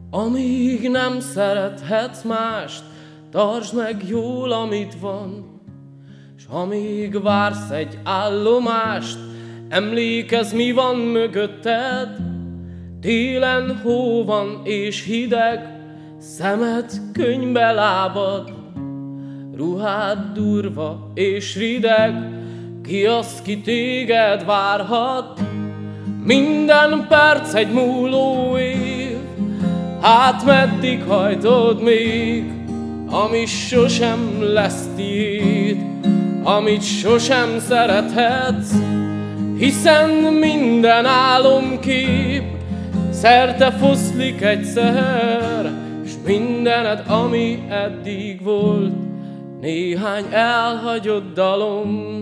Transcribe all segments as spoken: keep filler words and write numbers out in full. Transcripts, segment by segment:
Amíg nem szerethetsz mást, tartsd meg jól, amit van. S amíg vársz egy állomást, emlékezz, mi van mögötted. Télen hó van és hideg, szemed könnybe lábad. Ruhád durva és rideg, ki az, ki téged várhat? Minden perc egy múló év, hát meddig hajtod még, ami sosem lesz tiéd, amit sosem szerethetsz, hiszen minden álomkép szerte foszlik egyszer, s mindened, ami eddig volt, néhány elhagyott dalom.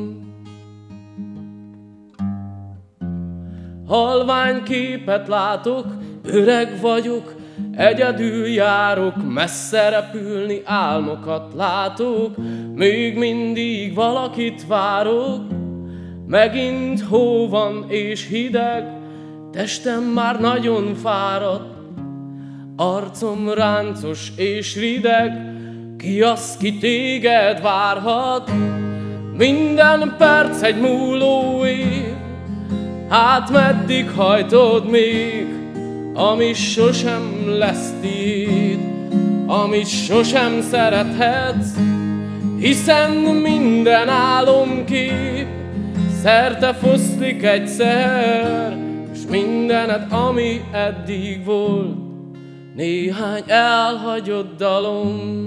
Halvány képet látok, öreg vagyok, egyedül járok, messze repülni álmokat látok, még mindig valakit várok. Megint hó van és hideg, testem már nagyon fáradt, arcom ráncos és rideg, ki az, ki téged várhat? Minden perc egy múló év, hát meddig hajtod még, ami sosem lesz tiéd, amit sosem szerethetsz, hiszen minden álomkép szerte foszlik egyszer, s mindened, ami eddig volt, néhány elhagyott dalom.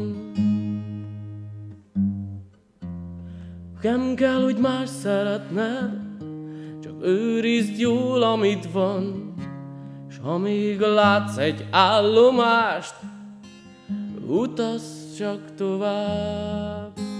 Nem kell, hogy más szeretned, csak őrizd jól, amit van, s amíg látsz egy állomást, utazz csak tovább.